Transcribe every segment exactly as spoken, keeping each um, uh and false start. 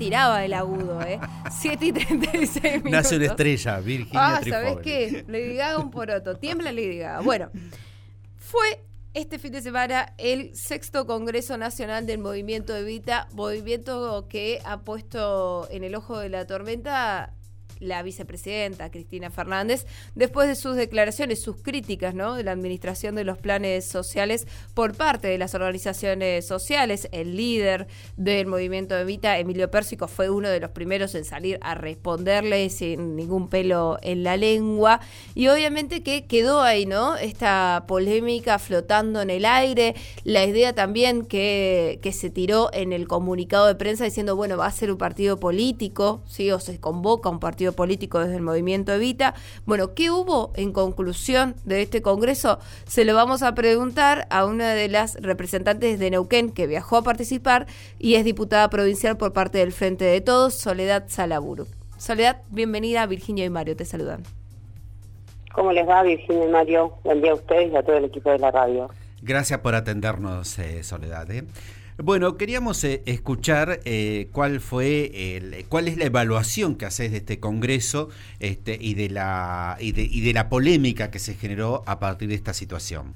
tiraba el agudo, ¿eh? siete y treinta y seis minutos. Nace una estrella, Virginia Ah, Trifoli. ¿sabés qué? Lady Gaga un poroto. Tiembla Lady Gaga. Bueno, fue este fin de semana el sexto Congreso Nacional del Movimiento Evita, movimiento que ha puesto en el ojo de la tormenta la vicepresidenta Cristina Fernández, después de sus declaraciones, sus críticas, ¿no?, de la administración de los planes sociales por parte de las organizaciones sociales. El líder del movimiento Evita, Emilio Pérsico, fue uno de los primeros en salir a responderle sin ningún pelo en la lengua, y obviamente que quedó ahí, ¿no?, esta polémica flotando en el aire, la idea también que, que se tiró en el comunicado de prensa diciendo, bueno, va a ser un partido político, ¿sí?, o se convoca un partido político desde el movimiento Evita. Bueno, ¿qué hubo en conclusión de este congreso? Se lo vamos a preguntar a una de las representantes de Neuquén que viajó a participar y es diputada provincial por parte del Frente de Todos, Soledad Salaburu. Soledad, bienvenida. Virginia y Mario te saludan. ¿Cómo les va, Virginia y Mario? Buen día a ustedes y a todo el equipo de la radio. Gracias por atendernos, eh, Soledad. ¿eh? Bueno, queríamos eh, escuchar eh, cuál fue el, cuál es la evaluación que haces de este congreso este, y de la y de, y de la polémica que se generó a partir de esta situación.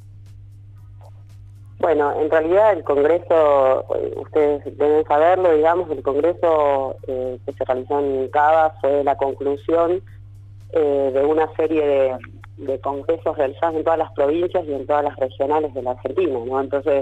Bueno, en realidad el congreso, ustedes deben saberlo, digamos, el congreso eh, que se realizó en Cava fue la conclusión eh, de una serie de, de congresos realizados en todas las provincias y en todas las regionales de la Argentina, ¿no? Entonces,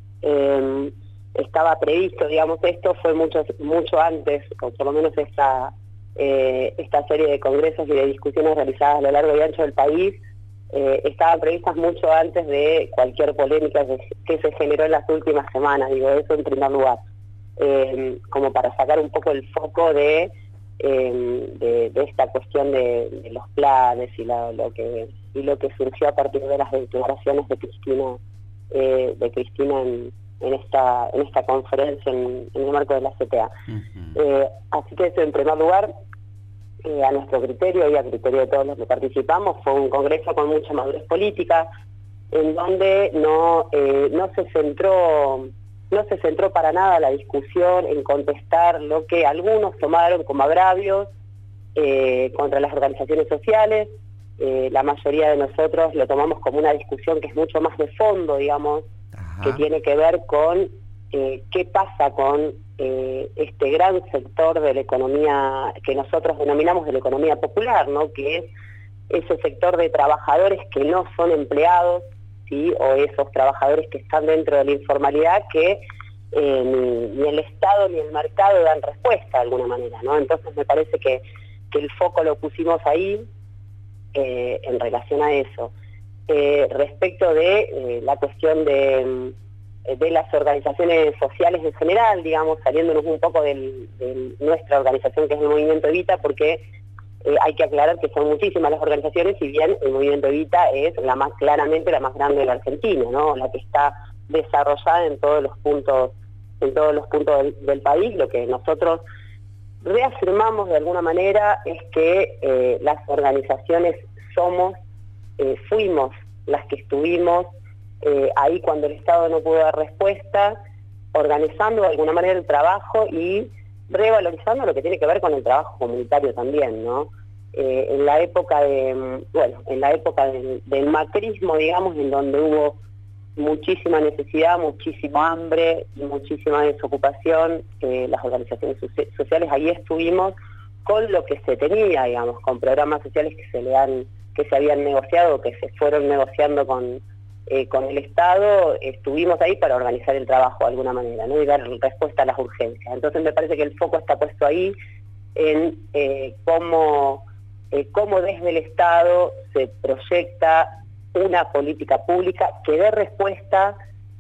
Eh, estaba previsto, digamos, esto fue mucho mucho antes, o por lo menos esta eh, esta serie de congresos y de discusiones realizadas a lo largo y ancho del país eh, estaban previstas mucho antes de cualquier polémica que, que se generó en las últimas semanas, digo eso en primer lugar, eh, como para sacar un poco el foco de eh, de, de esta cuestión de, de los planes y la, lo que y lo que surgió a partir de las declaraciones de Cristina Eh, de Cristina en, en esta en esta conferencia en, en el marco de la C T A. Uh-huh. eh, así que eso en primer lugar, eh, a nuestro criterio y a criterio de todos los que participamos, fue un congreso con mucha madurez política, en donde no eh, no se centró no se centró para nada la discusión en contestar lo que algunos tomaron como agravios eh, contra las organizaciones sociales. Eh, la mayoría de nosotros lo tomamos como una discusión que es mucho más de fondo, digamos, Ajá. que tiene que ver con eh, qué pasa con eh, este gran sector de la economía que nosotros denominamos de la economía popular, ¿no?, que es ese sector de trabajadores que no son empleados, ¿sí?, o esos trabajadores que están dentro de la informalidad que eh, ni, ni el Estado ni el mercado dan respuesta de alguna manera, ¿no? Entonces me parece que, que el foco lo pusimos ahí. Eh, en relación a eso. Eh, respecto de eh, la cuestión de, de las organizaciones sociales en general, digamos, saliéndonos un poco del, de nuestra organización, que es el Movimiento Evita, porque eh, hay que aclarar que son muchísimas las organizaciones, si bien el Movimiento Evita es la más claramente la más grande de la Argentina, ¿no?, la que está desarrollada en todos los puntos, en todos los puntos del, del país. Lo que nosotros reafirmamos de alguna manera es que eh, las organizaciones somos, eh, fuimos las que estuvimos eh, ahí cuando el Estado no pudo dar respuesta, organizando de alguna manera el trabajo y revalorizando lo que tiene que ver con el trabajo comunitario también, ¿no? Eh, en la época de, bueno, en la época del, del macrismo, digamos, en donde hubo muchísima necesidad, muchísimo hambre y muchísima desocupación, eh, las organizaciones sociales ahí estuvimos con lo que se tenía, digamos, con programas sociales que se le han, que se habían negociado, que se fueron negociando con, eh, con el Estado, estuvimos ahí para organizar el trabajo de alguna manera, ¿no?, y dar respuesta a las urgencias. Entonces me parece que el foco está puesto ahí en eh, cómo, eh, cómo desde el Estado se proyecta una política pública que dé respuesta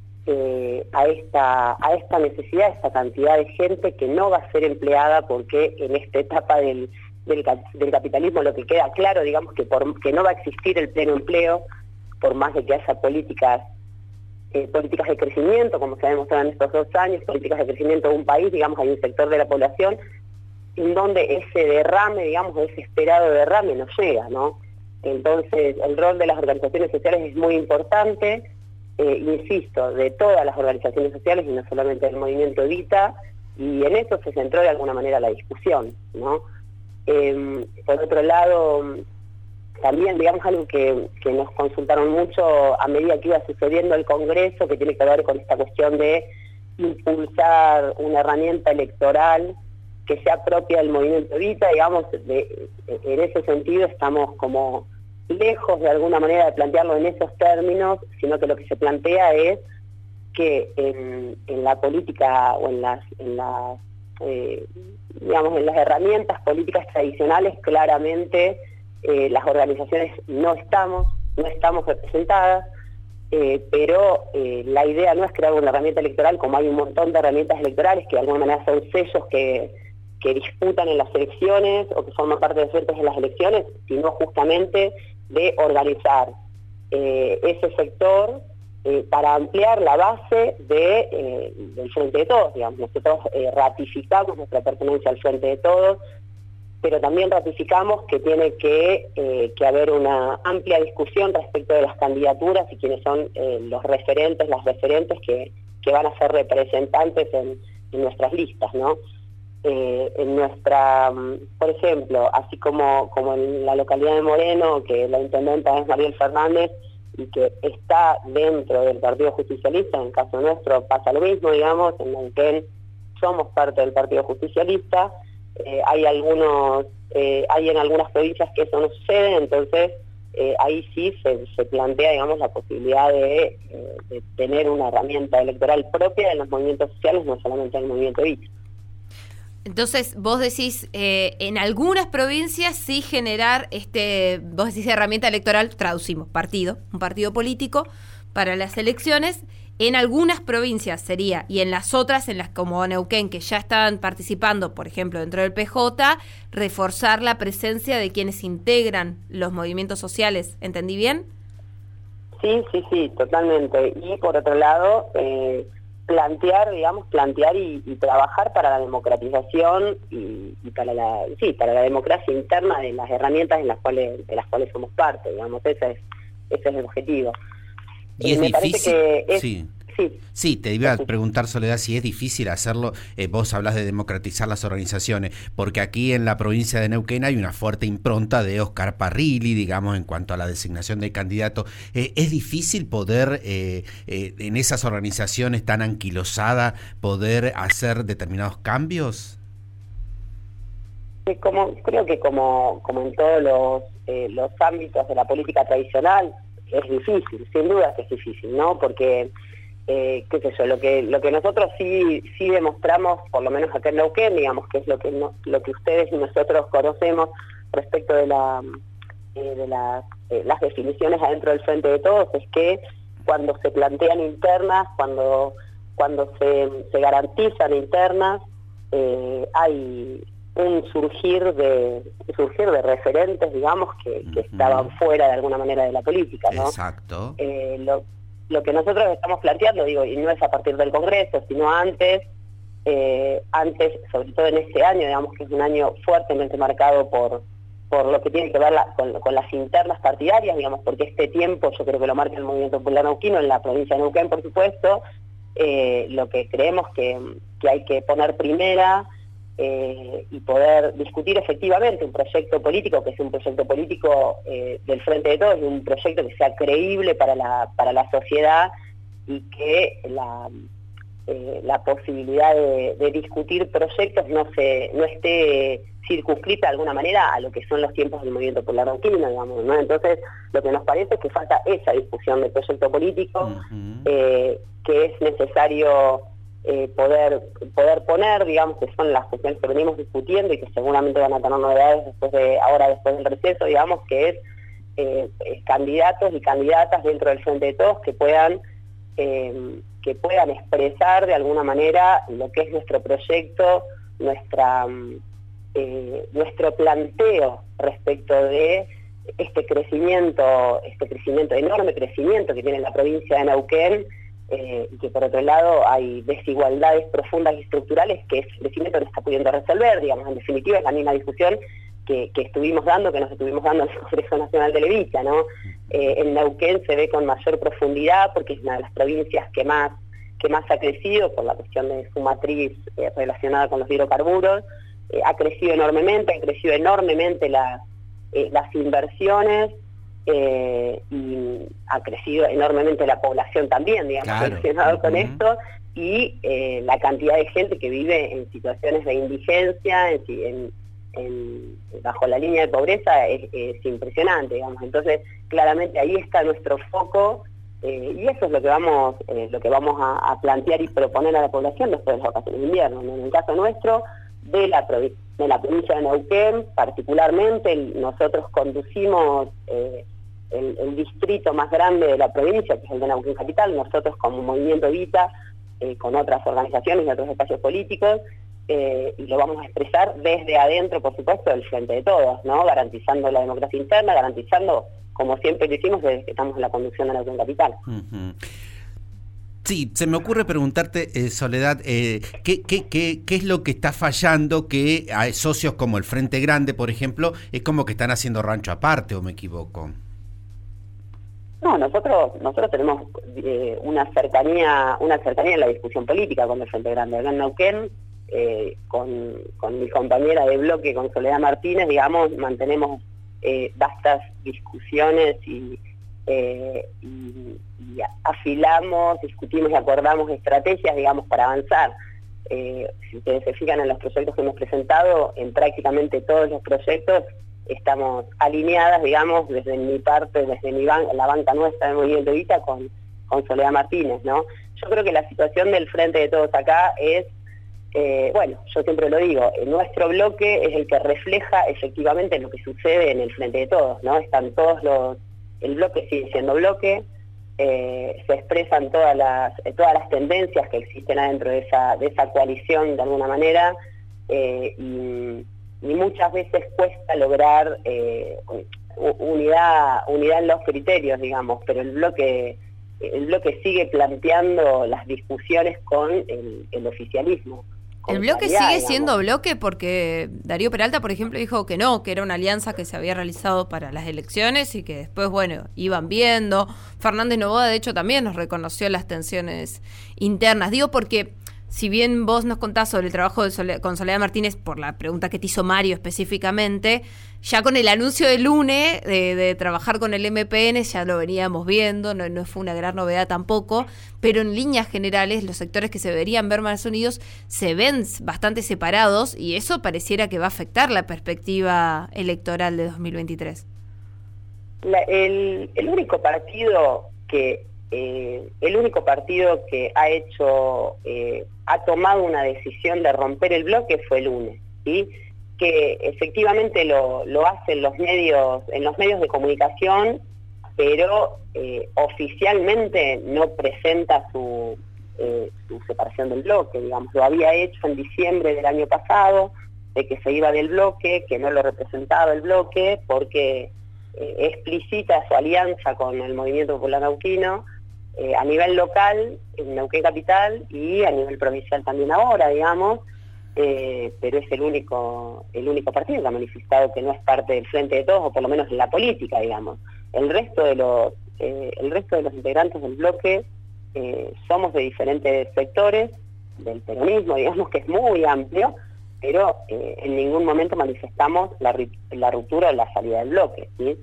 eh, a esta a esta necesidad, a esta cantidad de gente que no va a ser empleada, porque en esta etapa del, del, del capitalismo lo que queda claro, digamos, que, por, que no va a existir el pleno empleo, por más de que haya políticas eh, políticas de crecimiento, como se ha demostrado en estos dos años, políticas de crecimiento de un país, digamos, hay un sector de la población en donde ese derrame, digamos, ese esperado derrame no llega, ¿no? Entonces, el rol de las organizaciones sociales es muy importante, eh, insisto, de todas las organizaciones sociales y no solamente del Movimiento Evita, y en eso se centró de alguna manera la discusión, ¿no? Eh, por otro lado, también, digamos, algo que, que nos consultaron mucho a medida que iba sucediendo el Congreso, que tiene que ver con esta cuestión de impulsar una herramienta electoral que sea propia del movimiento Evita, digamos, de, en ese sentido estamos como lejos de alguna manera de plantearlo en esos términos, sino que lo que se plantea es que en, en la política o en las, en las eh, digamos, en las herramientas políticas tradicionales, claramente eh, las organizaciones no estamos, no estamos representadas, eh, pero eh, la idea no es crear una herramienta electoral, como hay un montón de herramientas electorales que de alguna manera son sellos que, que disputan en las elecciones o que forman parte de frentes en las elecciones, sino justamente de organizar eh, ese sector Eh, para ampliar la base de, eh, del Frente de Todos, digamos. Nosotros eh, ratificamos nuestra pertenencia al Frente de Todos, pero también ratificamos que tiene que, eh, que haber una amplia discusión respecto de las candidaturas y quiénes son eh, los referentes, las referentes que, que van a ser representantes en, en nuestras listas, ¿no? Eh, en nuestra, por ejemplo, así como, como en la localidad de Moreno, que la intendenta es Mariel Fernández, y que está dentro del Partido Justicialista, en el caso nuestro pasa lo mismo, digamos, en Neuquén somos parte del Partido Justicialista, eh, hay algunos, eh, hay en algunas provincias que eso no sucede, entonces eh, ahí sí se, se plantea, digamos, la posibilidad de, eh, de tener una herramienta electoral propia de los movimientos sociales, no solamente del movimiento Evita. Entonces, vos decís, eh, en algunas provincias sí generar, este, vos decís herramienta electoral, traducimos, partido, un partido político para las elecciones, en algunas provincias sería, y en las otras, en las como Neuquén, que ya estaban participando, por ejemplo, dentro del P J, reforzar la presencia de quienes integran los movimientos sociales, ¿entendí bien? Sí, sí, sí, totalmente. Y por otro lado, eh, plantear, digamos, plantear y, y trabajar para la democratización y, y para la, sí, para la democracia interna de las herramientas en las cuales, de las cuales somos parte, digamos, ese es, ese es el objetivo. Y es Me difícil, parece que es, sí. Sí. Sí, te iba a preguntar, Soledad, si es difícil hacerlo. Eh, vos hablas de democratizar las organizaciones, porque aquí en la provincia de Neuquén hay una fuerte impronta de Oscar Parrilli, digamos, en cuanto a la designación de candidato. Eh, ¿Es difícil poder, eh, eh, en esas organizaciones tan anquilosadas, poder hacer determinados cambios? Como, creo que como, como en todos los, eh, los ámbitos de la política tradicional, es difícil, sin duda que es difícil, ¿no? Porque... Eh, qué sé yo, lo que lo que nosotros sí sí demostramos, por lo menos acá en Neuquén, digamos, que es lo que no, lo que ustedes y nosotros conocemos respecto de la eh, de la, eh, las definiciones adentro del Frente de Todos, es que cuando se plantean internas, cuando cuando se, se garantizan internas, eh, hay un surgir de surgir de referentes, digamos, que, que uh-huh. estaban fuera de alguna manera de la política, ¿no? Exacto. Eh, lo, Lo que nosotros estamos planteando, digo, y no es a partir del Congreso, sino antes, eh, antes, sobre todo en este año, digamos que es un año fuertemente marcado por por lo que tiene que ver la, con, con las internas partidarias, digamos, porque este tiempo yo creo que lo marca el Movimiento Popular Neuquino, en la provincia de Neuquén, por supuesto, eh, lo que creemos que, que hay que poner primera eh, y poder discutir efectivamente un proyecto político, que es un proyecto político eh, del Frente de Todos, y un proyecto que sea creíble para la para la sociedad y que la eh, la posibilidad de, de discutir proyectos no se no esté circunscrita de alguna manera a lo que son los tiempos del Movimiento Popular Neuquino, digamos, ¿no? Entonces, lo que nos parece es que falta esa discusión de proyecto político, uh-huh. eh, que es necesario Eh, poder poder poner, digamos, que son las cuestiones que venimos discutiendo y que seguramente van a tener novedades después de ahora después del receso, digamos, que es eh, eh, candidatos y candidatas dentro del Frente de Todos que puedan eh, que puedan expresar de alguna manera lo que es nuestro proyecto, nuestra eh, nuestro planteo respecto de este crecimiento, este crecimiento, enorme crecimiento que tiene la provincia de Neuquén. Eh, y que por otro lado hay desigualdades profundas y estructurales que ese crecimiento no está pudiendo resolver, digamos, en definitiva es la misma discusión que, que estuvimos dando, que nos estuvimos dando en el Congreso Nacional de Evita, ¿no? Eh, en Neuquén se ve con mayor profundidad porque es una de las provincias que más que más ha crecido por la cuestión de su matriz eh, relacionada con los hidrocarburos. Eh, ha crecido enormemente, han crecido enormemente las, eh, las inversiones, eh, y ha crecido enormemente la población también, digamos, claro. relacionado con uh-huh. esto, y eh, la cantidad de gente que vive en situaciones de indigencia, en, en, en, bajo la línea de pobreza, es, es impresionante, digamos. Entonces, claramente ahí está nuestro foco, eh, y eso es lo que vamos eh, lo que vamos a, a plantear y proponer a la población después de las vacaciones de invierno. En el caso nuestro, de la, de la provincia de Neuquén, particularmente, nosotros conducimos eh, el, el distrito más grande de la provincia, que es el de Neuquén Capital, nosotros como Movimiento Evita, eh, con otras organizaciones y otros espacios políticos, eh, y lo vamos a expresar desde adentro, por supuesto, del Frente de Todos, ¿no? Garantizando la democracia interna, garantizando, como siempre lo hicimos desde que estamos en la conducción de Neuquén Capital. Uh-huh. Sí, se me ocurre preguntarte, eh, Soledad, eh, ¿qué, qué, qué, ¿qué es lo que está fallando que hay socios como el Frente Grande, por ejemplo, es como que están haciendo rancho aparte, o me equivoco? No, nosotros nosotros tenemos eh, una cercanía una cercanía en la discusión política con el Frente Grande. Acá en Neuquén, eh, con, con mi compañera de bloque, con Soledad Martínez, digamos, mantenemos eh, vastas discusiones y Eh, y, y afilamos, discutimos y acordamos estrategias, digamos, para avanzar. Eh, si ustedes se fijan en los proyectos que hemos presentado, en prácticamente todos los proyectos estamos alineadas, digamos, desde mi parte, desde mi ban la banca nuestra de Movimiento Evita con, con Soledad Martínez, ¿no? Yo creo que la situación del Frente de Todos acá es, eh, bueno, yo siempre lo digo, nuestro bloque es el que refleja efectivamente lo que sucede en el Frente de Todos, ¿no? Están todos los El bloque sigue siendo bloque, eh, se expresan todas las eh, todas las tendencias que existen adentro de esa de esa coalición de alguna manera, eh, y, y muchas veces cuesta lograr eh, unidad unidad en los criterios, digamos, pero el bloque el bloque sigue planteando las discusiones con el, el oficialismo. El bloque sigue digamos. siendo bloque porque Darío Peralta, por ejemplo, dijo que no, que era una alianza que se había realizado para las elecciones y que después, bueno, iban viendo. Fernández Noboa, de hecho, también nos reconoció las tensiones internas. Digo porque, si bien vos nos contás sobre el trabajo de Sole- con Soledad Martínez, por la pregunta que te hizo Mario específicamente, ya con el anuncio del lunes de, de trabajar con el M P N ya lo veníamos viendo, no, no fue una gran novedad tampoco, pero en líneas generales los sectores que se deberían ver más unidos se ven bastante separados y eso pareciera que va a afectar la perspectiva electoral de dos mil veintitrés. La, el, el único partido que eh, el único partido que ha hecho eh, ha tomado una decisión de romper el bloque fue el U N E, ¿sí? Que efectivamente lo, lo hacen los medios, en los medios de comunicación, pero eh, oficialmente no presenta su, eh, su separación del bloque, digamos. Lo había hecho en diciembre del año pasado, de que se iba del bloque, que no lo representaba el bloque, porque eh, explicita su alianza con el Movimiento Popular Neuquino, eh, a nivel local, en Neuquén Capital, y a nivel provincial también ahora, digamos. Eh, pero es el único el único partido que ha manifestado que no es parte del Frente de Todos, o por lo menos en la política, digamos. El resto de los eh, el resto de los integrantes del bloque eh, somos de diferentes sectores del peronismo, digamos que es muy amplio, pero eh, en ningún momento manifestamos la, la ruptura o la salida del bloque, ¿sí?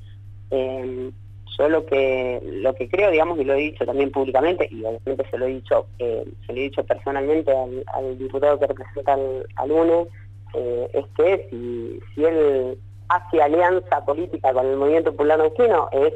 Eh, yo lo que lo que creo, digamos, y lo he dicho también públicamente, y obviamente se lo he dicho eh, se lo he dicho personalmente al, al diputado que representa al, al U N E, eh, es que si, si él hace alianza política con el Movimiento Popular Neuquino, es,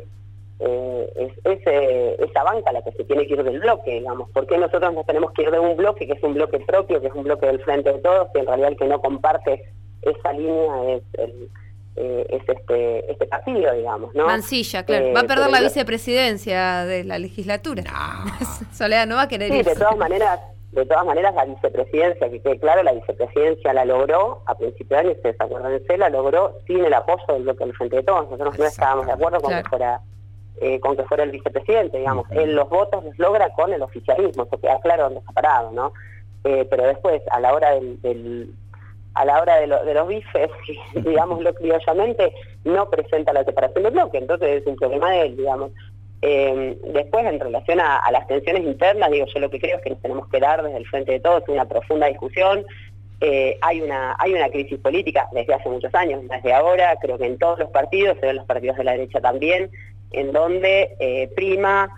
eh, es ese, esa banca la que se tiene que ir del bloque, digamos. ¿Por qué nosotros nos tenemos que ir de un bloque que es un bloque propio, que es un bloque del Frente de Todos, que en realidad el que no comparte esa línea es el Eh, es este este partido, digamos, ¿no? Mancilla, claro. Eh, va a perder la vicepresidencia de la legislatura. No. Soledad no va a querer sí, irse. de todas maneras, de todas maneras la vicepresidencia, que quede claro, la vicepresidencia la logró a principios de año, ustedes acuérdense, la logró sin el apoyo del bloque del Frente de Todos. Nosotros no estábamos de acuerdo con claro. que fuera eh, con que fuera el vicepresidente, digamos. Uh-huh. Él los votos los logra con el oficialismo, eso queda claro dónde está parado, ¿no? Eh, pero después, a la hora del, del a la hora de, lo, de los bifes, digámoslo criollamente, no presenta la separación del bloque, entonces es un problema de él, digamos. Eh, después, en relación a, a las tensiones internas, digo, yo lo que creo es que nos tenemos que dar desde el Frente de Todos una profunda discusión. Eh, hay una hay una crisis política desde hace muchos años, desde ahora, creo que en todos los partidos, se ven los partidos de la derecha también, en donde eh, prima,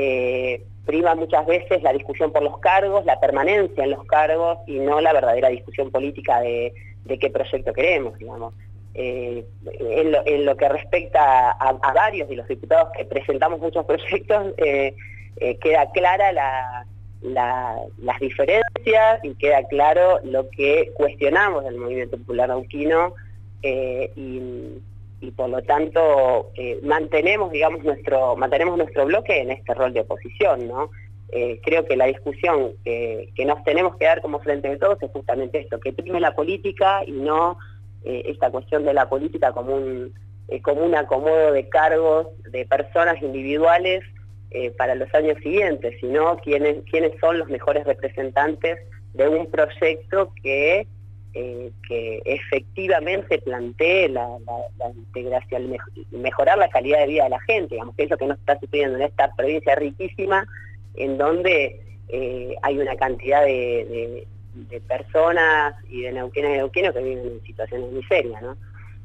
eh, prima muchas veces la discusión por los cargos, la permanencia en los cargos, y no la verdadera discusión política de, de qué proyecto queremos, digamos. Eh, en, lo, en lo que respecta a, a varios de los diputados que presentamos muchos proyectos, eh, eh, queda clara la, la, las diferencias y queda claro lo que cuestionamos del movimiento popular neuquino, eh, y, y por lo tanto eh, mantenemos, digamos, nuestro mantenemos nuestro bloque en este rol de oposición, ¿no? Eh, creo que la discusión que, que nos tenemos que dar como Frente de Todos es justamente esto, que prime la política y no Eh, esta cuestión de la política como un, eh, como un acomodo de cargos de personas individuales eh, para los años siguientes, sino quiénes, quiénes son los mejores representantes de un proyecto que, eh, que efectivamente plantee la, la, la integración, mejorar la calidad de vida de la gente, digamos, que es lo que nos está sucediendo en esta provincia riquísima, en donde eh, hay una cantidad de, de de personas y de neuquinas y neuquinos que viven en situaciones de miseria, ¿no?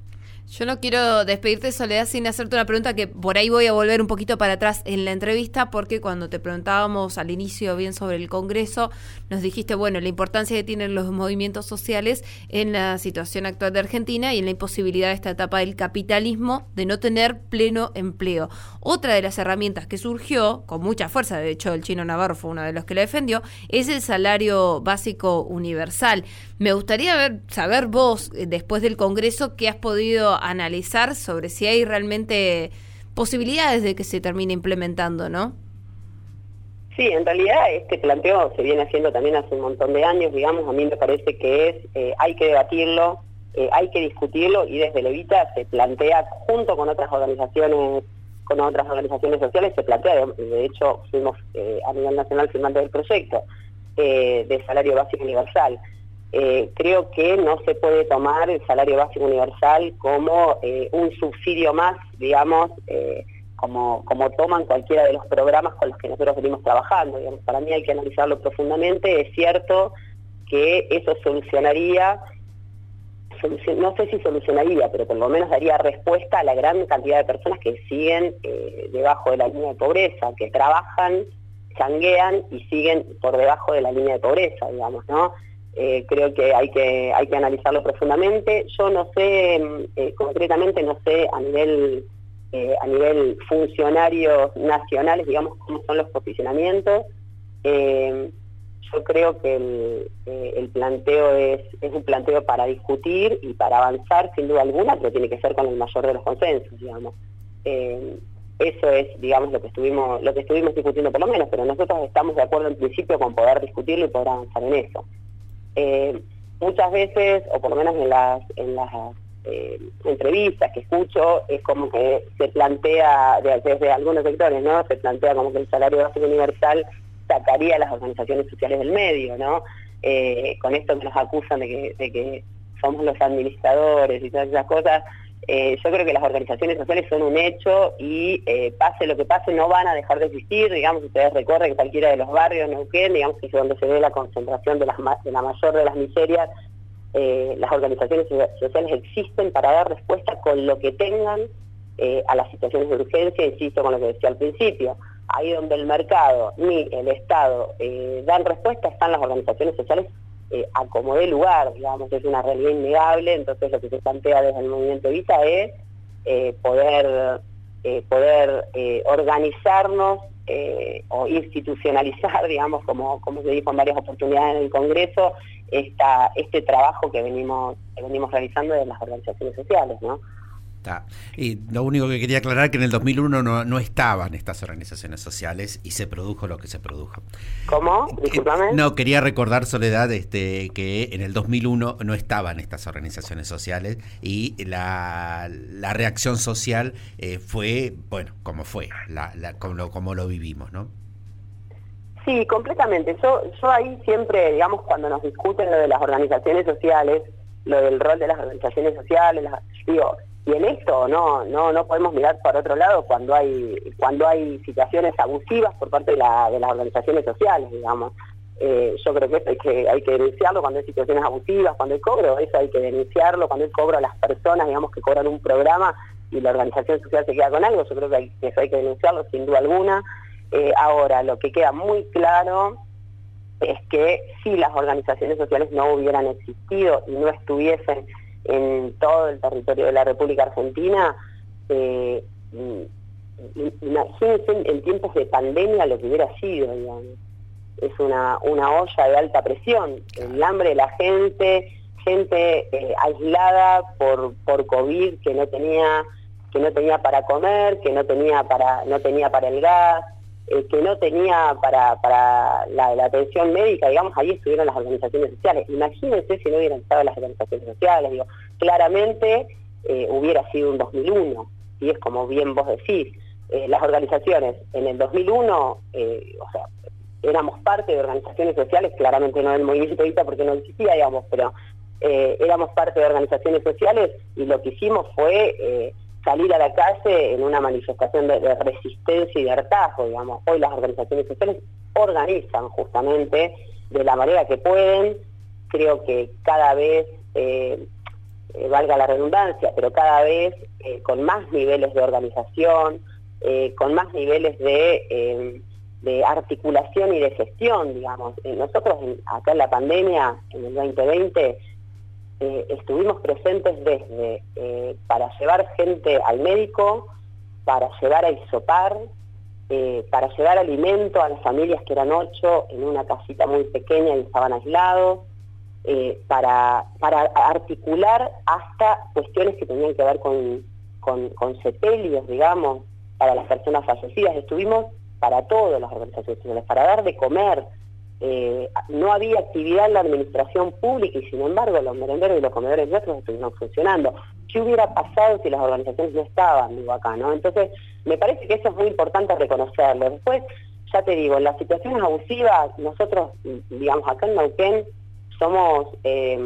Yo no quiero despedirte, Soledad, sin hacerte una pregunta que por ahí voy a volver un poquito para atrás en la entrevista, porque cuando te preguntábamos al inicio bien sobre el Congreso, nos dijiste, bueno, la importancia que tienen los movimientos sociales en la situación actual de Argentina y en la imposibilidad de esta etapa del capitalismo de no tener pleno empleo. Otra de las herramientas que surgió, con mucha fuerza, de hecho el Chino Navarro fue uno de los que la defendió, es el salario básico universal. Me gustaría ver, saber vos, después del Congreso, qué has podido analizar sobre si hay realmente posibilidades de que se termine implementando, ¿no? Sí, en realidad este planteo se viene haciendo también hace un montón de años, digamos. A mí me parece que es, eh, hay que debatirlo, eh, hay que discutirlo, y desde Levita se plantea junto con otras organizaciones, con otras organizaciones sociales, se plantea, de, de hecho fuimos eh, a nivel nacional firmante del proyecto eh, de salario básico universal. Eh, creo que no se puede tomar el salario básico universal como eh, un subsidio más, digamos, eh, como, como toman cualquiera de los programas con los que nosotros venimos trabajando. Digamos, para mí hay que analizarlo profundamente. Es cierto que eso solucionaría, solucion, no sé si solucionaría, pero por lo menos daría respuesta a la gran cantidad de personas que siguen eh, debajo de la línea de pobreza, que trabajan, changuean y siguen por debajo de la línea de pobreza, digamos, ¿no? Eh, creo que hay que hay que analizarlo profundamente. Yo no sé, eh, concretamente no sé a nivel eh, a nivel funcionarios nacionales, digamos, cómo son los posicionamientos. Eh, yo creo que el, eh, el planteo es, es un planteo para discutir y para avanzar, sin duda alguna, pero tiene que ser con el mayor de los consensos, digamos. Eh, eso es, digamos, lo que estuvimos lo que estuvimos discutiendo por lo menos, pero nosotros estamos de acuerdo en principio con poder discutirlo y poder avanzar en eso. Eh, muchas veces, o por lo menos en las, en las eh, entrevistas que escucho, es como que se plantea, de, desde algunos sectores, ¿no? Se plantea como que el salario básico universal sacaría a las organizaciones sociales del medio, ¿no? Eh, con esto que nos acusan de que, de que somos los administradores y todas esas cosas. Eh, yo creo que las organizaciones sociales son un hecho y eh, pase lo que pase no van a dejar de existir. Digamos, ustedes recorren cualquiera de los barrios de Neuquén, digamos que es donde se ve la concentración de, las, de la mayor de las miserias. Eh, las organizaciones sociales existen para dar respuesta con lo que tengan eh, a las situaciones de urgencia, insisto con lo que decía al principio. Ahí donde el mercado ni el Estado eh, dan respuesta, están las organizaciones sociales Eh, a como dé lugar, digamos, es una realidad innegable. Entonces lo que se plantea desde el movimiento Evita es eh, poder eh, poder eh, organizarnos eh, o institucionalizar, digamos, como, como se dijo en varias oportunidades en el Congreso, esta, este trabajo que venimos, que venimos realizando de las organizaciones sociales, ¿no? Y lo único que quería aclarar es que en el dos mil uno no, no estaban estas organizaciones sociales y se produjo lo que se produjo. ¿Cómo? Discúlpame. No, quería recordar, Soledad, este, que en el dos mil uno no estaban estas organizaciones sociales y la, la reacción social eh, fue, bueno, como fue, la, la, como, lo, como lo vivimos, ¿no? Sí, completamente. Yo, yo ahí siempre, digamos, cuando nos discuten lo de las organizaciones sociales, lo del rol de las organizaciones sociales, las, digo, y en esto no no no podemos mirar por otro lado cuando hay cuando hay situaciones abusivas por parte de, la, de las organizaciones sociales, digamos. Eh, yo creo que eso hay que hay que denunciarlo cuando hay situaciones abusivas, cuando hay cobro, eso hay que denunciarlo, cuando hay cobro a las personas, digamos, que cobran un programa y la organización social se queda con algo, yo creo que, hay, que eso hay que denunciarlo sin duda alguna. Eh, ahora, lo que queda muy claro es que si las organizaciones sociales no hubieran existido y no estuviesen en todo el territorio de la República Argentina, eh, imagínense en tiempos de pandemia lo que hubiera sido, digamos. Es una, una olla de alta presión, el hambre de la gente, gente eh, aislada por por COVID que no tenía que no tenía para comer, que no tenía para no tenía para el gas, eh, que no tenía para para la, la atención médica, digamos, ahí estuvieron las organizaciones sociales. Imagínense si no hubieran estado las organizaciones sociales, digo, claramente eh, hubiera sido un dos mil uno, y es como bien vos decís, eh, las organizaciones en el dos mil uno, eh, o sea, éramos parte de organizaciones sociales, claramente no del movimiento Evita porque no existía, digamos, pero eh, éramos parte de organizaciones sociales y lo que hicimos fue eh, salir a la calle en una manifestación de, de resistencia y de hartazgo, digamos. Hoy las organizaciones sociales organizan justamente de la manera que pueden, creo que cada vez, eh, eh, valga la redundancia, pero cada vez eh, con más niveles de organización, eh, con más niveles de... Eh, de articulación y de gestión, digamos. Eh, nosotros en, acá en la pandemia, en el veinte veinte, eh, estuvimos presentes desde eh, para llevar gente al médico, para llevar a hisopar, eh, para llevar alimento a las familias que eran ocho en una casita muy pequeña y estaban aislados, eh, para, para articular hasta cuestiones que tenían que ver con, con, con sepelios, digamos, para las personas fallecidas. Estuvimos para todas las organizaciones sociales, para dar de comer. Eh, no había actividad en la administración pública y sin embargo los merenderos y los comedores nuestros estuvieron funcionando. ¿Qué hubiera pasado si las organizaciones no estaban, digo, acá, ¿no? Entonces, me parece que eso es muy importante reconocerlo. Después, ya te digo, en las situaciones abusivas, nosotros, digamos, acá en Neuquén, somos... Eh,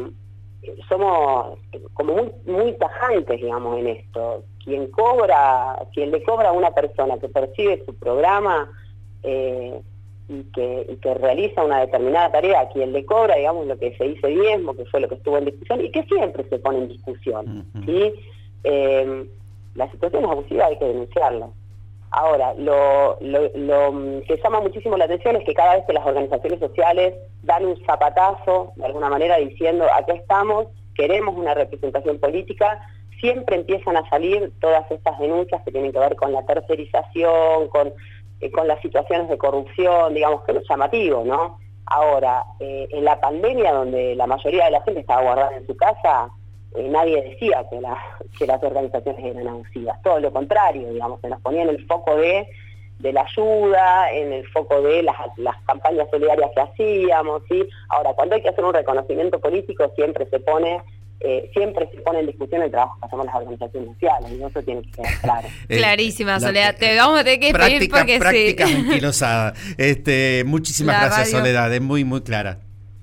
somos como muy muy tajantes, digamos, en esto. Quien cobra, quien le cobra a una persona que percibe su programa eh, y, que, y que realiza una determinada tarea, quien le cobra, digamos, lo que se dice diezmo, que fue lo que estuvo en discusión y que siempre se pone en discusión, uh-huh. ¿sí? Eh, las situaciones abusivas hay que denunciarlas. Ahora, lo, lo, lo que llama muchísimo la atención es que cada vez que las organizaciones sociales dan un zapatazo, de alguna manera diciendo, acá estamos, queremos una representación política, siempre empiezan a salir todas estas denuncias que tienen que ver con la tercerización, con, eh, con las situaciones de corrupción, digamos, que es llamativo, ¿no? Ahora, eh, en la pandemia, donde la mayoría de la gente estaba guardada en su casa, Eh, nadie decía que, la, que las organizaciones eran abusivas, todo lo contrario, digamos, se nos ponía en el foco de, de la ayuda, en el foco de las, las campañas solidarias que hacíamos, ¿sí? Ahora, cuando hay que hacer un reconocimiento político, siempre se pone eh, siempre se pone en discusión el trabajo que hacemos las organizaciones sociales, y eso tiene que quedar claro. Clarísima, Soledad, te vamos a tener que despedir porque práctica sí. anquilosada. Este, muchísimas La gracias, radio. Soledad, es muy, muy clara.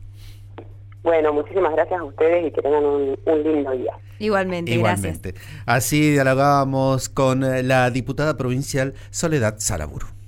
Bueno, muchísimas gracias a ustedes y que tengan un, un lindo día. Igualmente, Igualmente. gracias. Así dialogábamos con la diputada provincial Soledad Saraburu.